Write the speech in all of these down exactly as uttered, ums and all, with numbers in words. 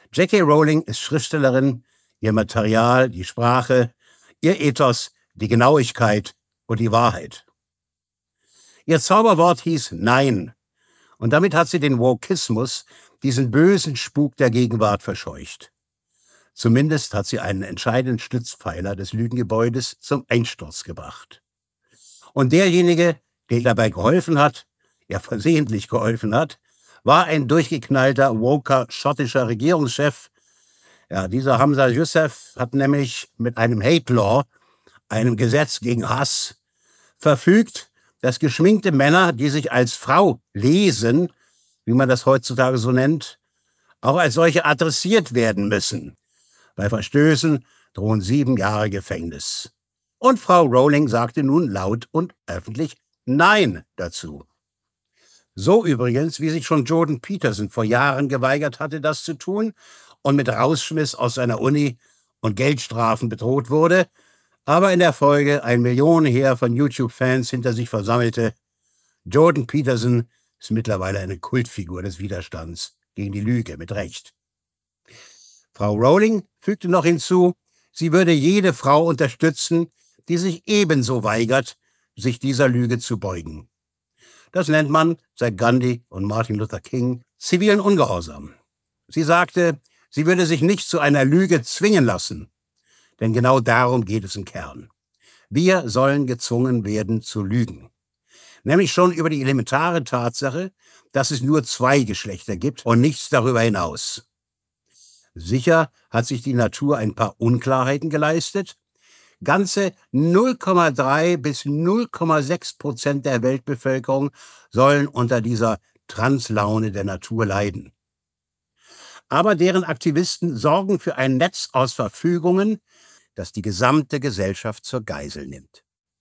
J K. Rowling ist Schriftstellerin, ihr Material, die Sprache, ihr Ethos, die Genauigkeit und die Wahrheit. Ihr Zauberwort hieß Nein. Und damit hat sie den Wokismus, diesen bösen Spuk der Gegenwart, verscheucht. Zumindest hat sie einen entscheidenden Stützpfeiler des Lügengebäudes zum Einsturz gebracht. Und derjenige, der ihr dabei geholfen hat, ja versehentlich geholfen hat, war ein durchgeknallter, woker schottischer Regierungschef. Ja, dieser Hamza Youssef hat nämlich mit einem Hate Law, einem Gesetz gegen Hass, verfügt, dass geschminkte Männer, die sich als Frau lesen, wie man das heutzutage so nennt, auch als solche adressiert werden müssen. Bei Verstößen drohen sieben Jahre Gefängnis. Und Frau Rowling sagte nun laut und öffentlich Nein dazu. So übrigens, wie sich schon Jordan Peterson vor Jahren geweigert hatte, das zu tun und mit Rausschmiss aus seiner Uni und Geldstrafen bedroht wurde, aber in der Folge ein Millionenheer von YouTube-Fans hinter sich versammelte. Jordan Peterson ist mittlerweile eine Kultfigur des Widerstands gegen die Lüge, mit Recht. Frau Rowling fügte noch hinzu, sie würde jede Frau unterstützen, die sich ebenso weigert, sich dieser Lüge zu beugen. Das nennt man seit Gandhi und Martin Luther King zivilen Ungehorsam. Sie sagte, sie würde sich nicht zu einer Lüge zwingen lassen. Denn genau darum geht es im Kern. Wir sollen gezwungen werden zu lügen. Nämlich schon über die elementare Tatsache, dass es nur zwei Geschlechter gibt und nichts darüber hinaus. Sicher hat sich die Natur ein paar Unklarheiten geleistet. Ganze null Komma drei bis null Komma sechs Prozent der Weltbevölkerung sollen unter dieser Translaune der Natur leiden. Aber deren Aktivisten sorgen für ein Netz aus Verfügungen, das die gesamte Gesellschaft zur Geisel nimmt.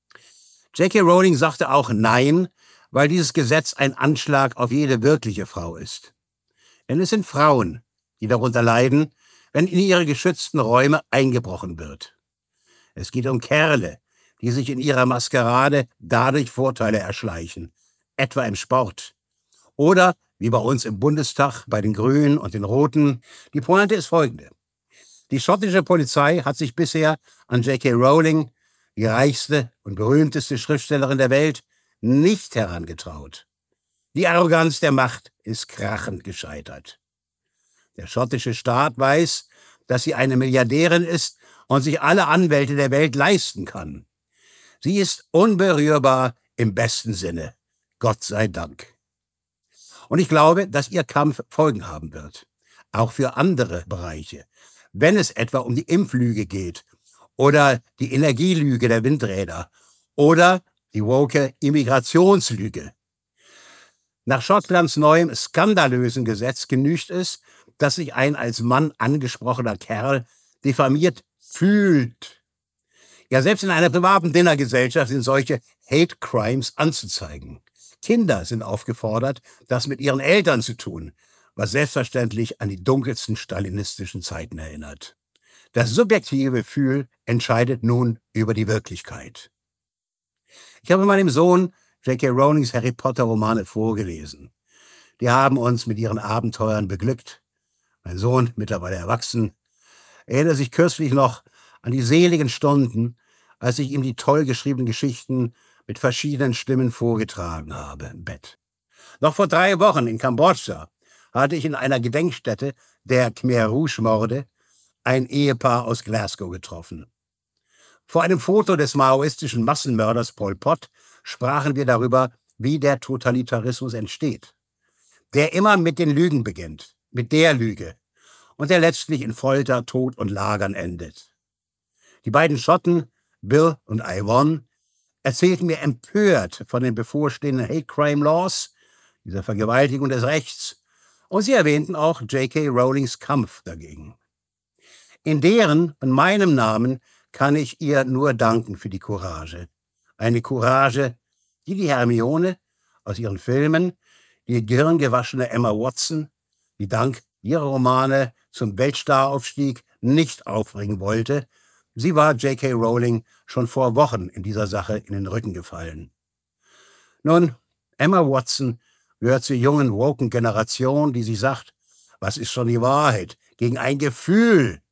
J K. Rowling sagte auch Nein, weil dieses Gesetz ein Anschlag auf jede wirkliche Frau ist. Denn es sind Frauen, die darunter leiden, wenn in ihre geschützten Räume eingebrochen wird. Es geht um Kerle, die sich in ihrer Maskerade dadurch Vorteile erschleichen, etwa im Sport. Oder, wie bei uns im Bundestag, bei den Grünen und den Roten. Die Pointe ist folgende. Die schottische Polizei hat sich bisher an J K. Rowling, die reichste und berühmteste Schriftstellerin der Welt, nicht herangetraut. Die Arroganz der Macht ist krachend gescheitert. Der schottische Staat weiß, dass sie eine Milliardärin ist und sich alle Anwälte der Welt leisten kann. Sie ist unberührbar im besten Sinne. Gott sei Dank. Und ich glaube, dass ihr Kampf Folgen haben wird. Auch für andere Bereiche. Wenn es etwa um die Impflüge geht oder die Energielüge der Windräder oder die woke Immigrationslüge. Nach Schottlands neuem skandalösen Gesetz genügt es, dass sich ein als Mann angesprochener Kerl diffamiert fühlt. Ja, selbst in einer privaten Dinnergesellschaft sind solche Hate Crimes anzuzeigen. Kinder sind aufgefordert, das mit ihren Eltern zu tun, was selbstverständlich an die dunkelsten stalinistischen Zeiten erinnert. Das subjektive Gefühl entscheidet nun über die Wirklichkeit. Ich habe meinem Sohn J K. Rowlings Harry Potter Romane vorgelesen. Die haben uns mit ihren Abenteuern beglückt. Mein Sohn, mittlerweile erwachsen, erinnert sich kürzlich noch an die seligen Stunden, als ich ihm die toll geschriebenen Geschichten mit verschiedenen Stimmen vorgetragen habe im Bett. Noch vor drei Wochen in Kambodscha hatte ich in einer Gedenkstätte der Khmer Rouge-Morde ein Ehepaar aus Glasgow getroffen. Vor einem Foto des maoistischen Massenmörders Pol Pot sprachen wir darüber, wie der Totalitarismus entsteht. Der immer mit den Lügen beginnt, mit der Lüge, und der letztlich in Folter, Tod und Lagern endet. Die beiden Schotten, Bill und Yvonne, erzählten mir empört von den bevorstehenden Hate Crime Laws, dieser Vergewaltigung des Rechts, und sie erwähnten auch J K. Rowlings Kampf dagegen. In deren und meinem Namen kann ich ihr nur danken für die Courage. Eine Courage, die die Hermione aus ihren Filmen, die gehirngewaschene Emma Watson, die dank ihrer Romane zum Weltstaraufstieg nicht aufbringen wollte. Sie war J K. Rowling schon vor Wochen in dieser Sache in den Rücken gefallen. Nun, Emma Watson gehört zur jungen, woken Generation, die sich sagt, was ist schon die Wahrheit? gegen ein Gefühl,